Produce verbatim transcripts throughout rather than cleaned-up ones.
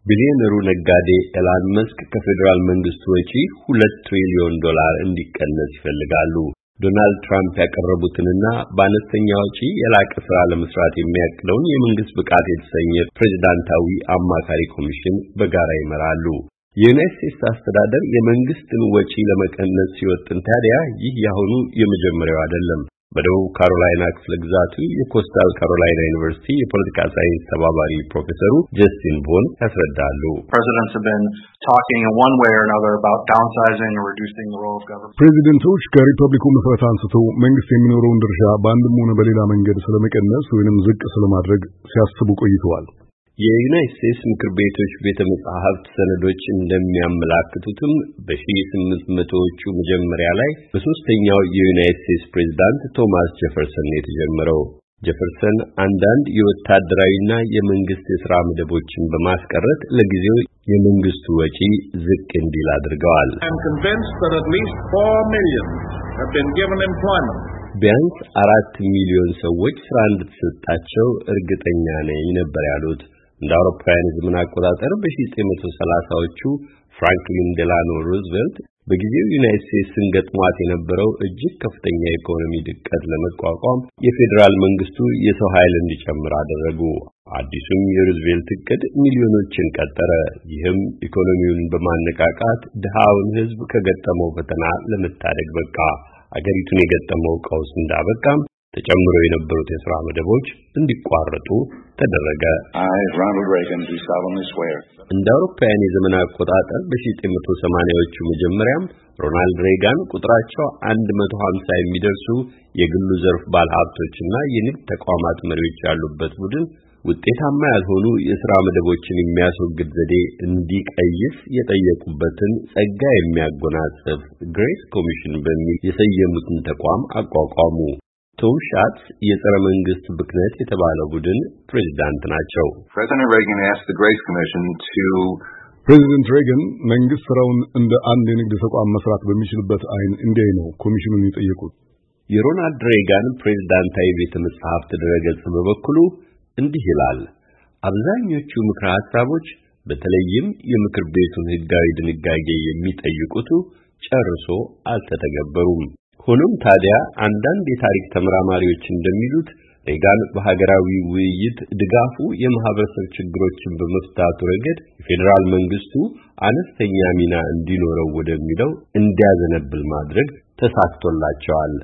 ቢሊዮነሩ ነጋዴ ኤላን መስክ ከፌደራል መንግስቱ ወጪ ሁለት ትሪሊዮን ዶላር እንዲቀነስ ይፈልጋሉ። ዶናልድ ትራምፕ ያቀረቡትንና በአነስተኛ ወጪ የላቀ ስራ ለመስራት የሚያቅደውን የመንግስት ብቃት የተሰኘ ፕሬዝዳንታዊ አማካሪ ኮሚሽን በጋራ ይመራሉ። የዩናይትድ ስቴትስ አስተዳደር የመንግስትን ወጪ ለመቀነስ ሲወጥን ታዲያ ይህ ያሁኑ የመጀመሪያው አይደለም። በደቡብ ካሮላይና ክፍለ ግዛቱ የኮስታል ካሮላይና ዩኒቨርሲቲ የፖለቲካ ሳይንስ ተባባሪ ፕሮፌሰሩ ጀስቲን ቦን ያስረዳሉ። ፕሬዚደንቶች ከሪፐብሊኩ ምስረታ አንስቶ መንግስት የሚኖረውን ድርሻ በአንድም ሆነ በሌላ መንገድ ስለመቀነስ ወይንም ዝቅ ስለማድረግ ሲያስቡ ቆይተዋል። የዩናይትድ ስቴትስ ምክር ቤቶች ቤተ መጻሕፍት ሰነዶች እንደሚያመለክቱትም በ1800ዎቹ መጀመሪያ ላይ በሶስተኛው የዩናይትድ ስቴትስ ፕሬዝዳንት ቶማስ ጄፈርሰን የተጀመረው። ጄፈርሰን አንዳንድ የወታደራዊና የመንግስት የሥራ መደቦችን በማስቀረት ለጊዜው የመንግስቱ ወጪ ዝቅ እንዲል አድርገዋል። ቢያንስ አራት ሚሊዮን ሰዎች ስራ እንድትሰጣቸው እርግጠኛ ነኝ ነበር ያሉት። እንደ አውሮፓውያን ዘመን አቆጣጠር በ1930ዎቹ ፍራንክሊን ዴላኖ ሩዝቬልት በጊዜው ዩናይትድ ስቴትስን ገጥሟት የነበረው እጅግ ከፍተኛ የኢኮኖሚ ድቀት ለመቋቋም የፌደራል መንግስቱ የሰው ኃይል እንዲጨምር አደረጉ። አዲሱም የሩዝቬልት እቅድ ሚሊዮኖችን ቀጠረ። ይህም ኢኮኖሚውን በማነቃቃት ድሃውን ህዝብ ከገጠመው ፈተና ለመታደግ በቃ። አገሪቱን የገጠመው ቀውስ እንዳበቃም ተጨምሮ የነበሩት የሥራ መደቦች እንዲቋረጡ ተደረገ። እንደ አውሮፓውያን የዘመን አቆጣጠር በ1980ዎቹ መጀመሪያም ሮናልድ ሬጋን ቁጥራቸው መቶ ሃምሳ የሚደርሱ የግሉ ዘርፍ ባለሀብቶችና የንግድ ተቋማት መሪዎች ያሉበት ቡድን ውጤታማ ያልሆኑ የሥራ መደቦችን የሚያስወግድ ዘዴ እንዲቀይስ የጠየቁበትን ጸጋ የሚያጎናጽፍ ግሬስ ኮሚሽን በሚል የሰየሙትን ተቋም አቋቋሙ። ቶም ሻትስ የጸረ መንግስት ብክነት የተባለው ቡድን ፕሬዝዳንት ናቸው። ፕሬዚደንት ሬገን asked the Grace Commission to ፕሬዚደንት ሬገን መንግስት ስራውን እንደ አንድ የንግድ ተቋም መስራት በሚችልበት አይን እንዲያይ ነው ኮሚሽኑን የጠየቁት። የሮናልድ ሬጋን ፕሬዝዳንታዊ ቤተ መጻሕፍት ድረገጽ በበኩሉ እንዲህ ይላል። አብዛኞቹ ምክረ ሐሳቦች በተለይም የምክር ቤቱን ህጋዊ ድንጋጌ የሚጠይቁት ጨርሶ አልተተገበሩም። ሆኖም ታዲያ አንዳንድ የታሪክ ተመራማሪዎች እንደሚሉት ሬጋን በሀገራዊ ውይይት ድጋፉ የማህበረሰብ ችግሮችን በመፍታቱ ረገድ የፌደራል መንግስቱ አነስተኛ ሚና እንዲኖረው ወደሚለው እንዲያዘነብል ማድረግ ተሳክቶላቸዋል።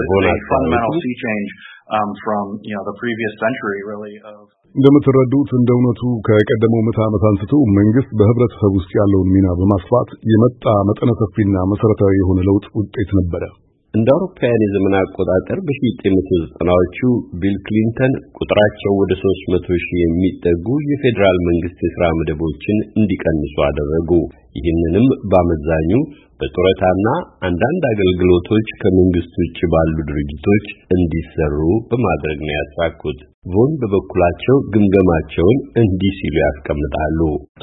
እንደምትረዱት እንደ እውነቱ ከቀደመው ምዕተ ዓመት አንስቶ መንግስት በህብረተሰብ ውስጥ ያለውን ሚና በማስፋት የመጣ መጠነ ሰፊና መሰረታዊ የሆነ ለውጥ ውጤት ነበረ። እንደ አውሮፓውያን የዘመን አቆጣጠር በ1990ዎቹ ቢል ክሊንተን ቁጥራቸው ወደ ሦስት መቶ ሺህ የሚጠጉ የፌደራል መንግስት የሥራ መደቦችን እንዲቀንሱ አደረጉ። ይህንንም በአመዛኙ በጡረታና አንዳንድ አገልግሎቶች ከመንግስት ውጭ ባሉ ድርጅቶች እንዲሰሩ በማድረግ ነው ያሳኩት። ቮን በበኩላቸው ግምገማቸውን እንዲህ ሲሉ ያስቀምጣሉ።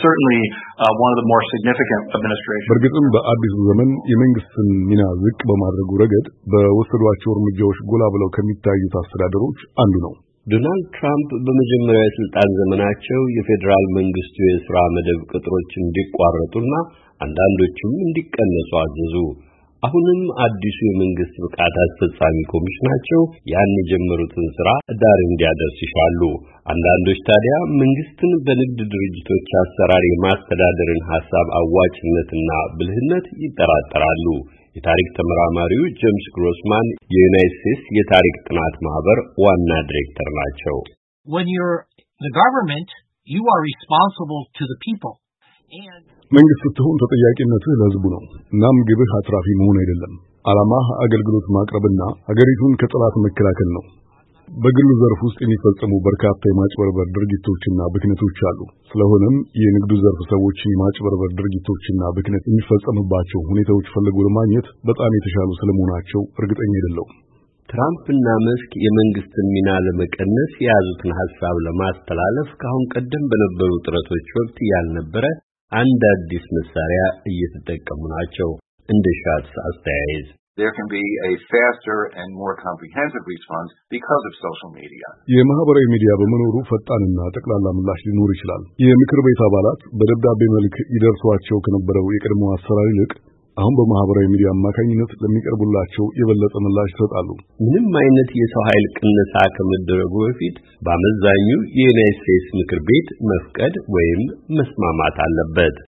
በእርግጥም በአዲሱ ዘመን የመንግስትን ሚና ዝቅ በማድረጉ ረገድ በወሰዷቸው እርምጃዎች ጎላ ብለው ከሚታዩት አስተዳደሮች አንዱ ነው። ዶናልድ ትራምፕ በመጀመሪያው የስልጣን ዘመናቸው የፌደራል መንግስቱ የሥራ መደብ ቅጥሮች እንዲቋረጡና አንዳንዶቹም እንዲቀነሱ አዘዙ። አሁንም አዲሱ የመንግስት ብቃት አስፈጻሚ ኮሚሽናቸው ያን የጀመሩትን ሥራ ዳር እንዲያደርስ ይሻሉ። አንዳንዶች ታዲያ መንግስትን በንግድ ድርጅቶች አሰራር የማስተዳደርን ሐሳብ አዋጭነትና ብልህነት ይጠራጠራሉ። የታሪክ ተመራማሪው ጄምስ ግሮስማን የዩናይትድ ስቴትስ የታሪክ ጥናት ማህበር ዋና ዳይሬክተር ናቸው። When you're the government, you are responsible to the people. መንግስት ስትሆን ተጠያቂነትህ ለህዝቡ ነው። እናም ግብህ አትራፊ መሆን አይደለም። ዓላማህ አገልግሎት ማቅረብና ሀገሪቱን ከጠላት መከላከል ነው። በግሉ ዘርፍ ውስጥ የሚፈጸሙ በርካታ የማጭበርበር ድርጊቶችና ብክነቶች አሉ። ስለሆነም የንግዱ ዘርፍ ሰዎች የማጭበርበር ድርጊቶችና ብክነት የሚፈጸምባቸው ሁኔታዎች ፈልጎ ለማግኘት በጣም የተሻሉ ስለመሆናቸው እርግጠኛ አይደለሁም። ትራምፕና መስክ የመንግስትን ሚና ለመቀነስ የያዙትን ሐሳብ ለማስተላለፍ ካሁን ቀደም በነበሩ ጥረቶች ወቅት ያልነበረ አንድ አዲስ መሳሪያ እየተጠቀሙ ናቸው። እንደ ሻትስ አስተያየት there can be a faster and more comprehensive response because of social media. የማህበራዊ ሚዲያ በመኖሩ ፈጣንና ጠቅላላ ምላሽ ሊኖር ይችላል። የምክር ቤት አባላት በደብዳቤ መልክ ይደርሷቸው ከነበረው የቀድሞ አሰራር ይልቅ አሁን በማህበራዊ ሚዲያ አማካኝነት ለሚቀርቡላቸው የበለጠ ምላሽ ይሰጣሉ። ምንም አይነት የሰው ኃይል ቅነሳ ከመደረጉ በፊት በአመዛኙ የዩናይትድ ስቴትስ ምክር ቤት መፍቀድ ወይም መስማማት አለበት።